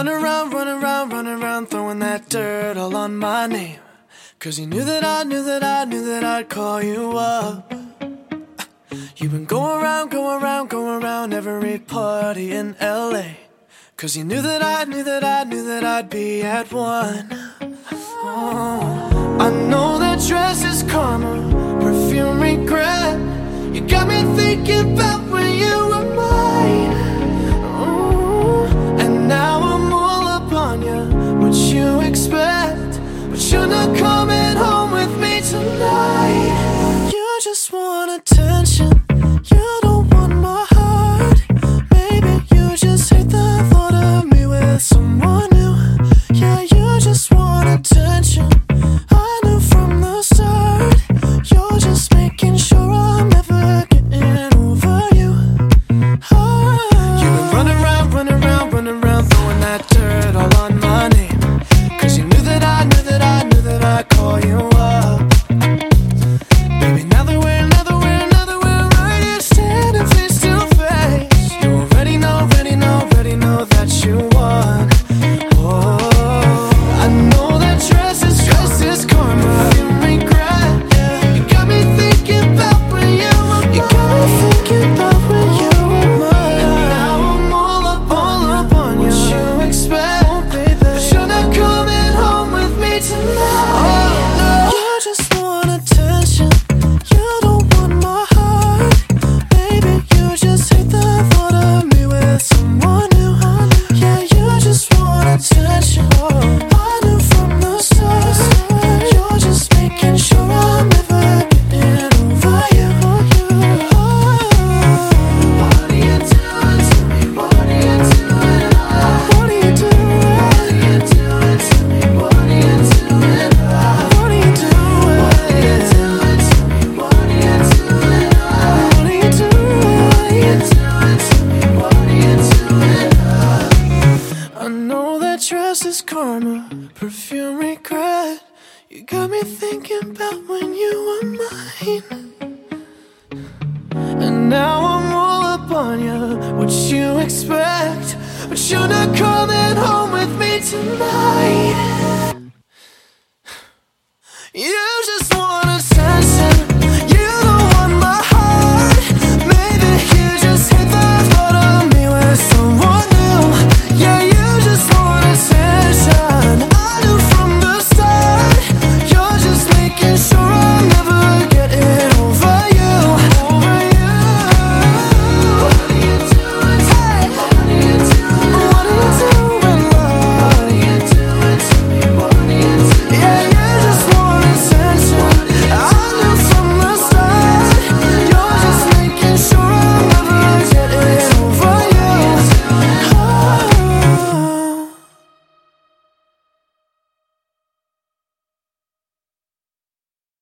running around, throwing that dirt all on my name. 'Cause you knew that I'd call you up. You've been going around every party in LA. 'Cause you knew that I'd be at one. Oh, I know that dress is karma, perfume regret. You got me thinking about when you were mine. Oh, and now I'm all up on you, what you expect. But you're not coming home with me tonight. You just want attention, you don't want my heart. Maybe you just hate the thought of me with someone new. Yeah, you just want attention, I knew from the start. You're just making sure I'm never getting over you. Oh. You've been running around, throwing that dirt all on my name. 'Cause you knew that I'd call you up. Baby, now that we're right here standing face to face, you already know that you won. Oh, I know that dress is karma, you regret. You got me thinking about when you were mine. And now I'm all up on you. What you expect, oh, baby? But you're not coming home with me tonight. Oh, no. You just want attention, you don't want my heart. Baby, you just hate the thought of me with someone new. Yeah, you just want attention, I knew from the start. You're just making sure I'm never getting over you. What are you doing to me? What are you doing? What are you doing? What are you doing to me? What are you doing? What are you doing? What are you doing to me? What are you doing? What are you doing to me? What are you doing? I know that dress is karma, perfume regret. You got me thinking about when you were mine. And now I'm all up on you, what you expect. But you're not coming home with me tonight. Yeah.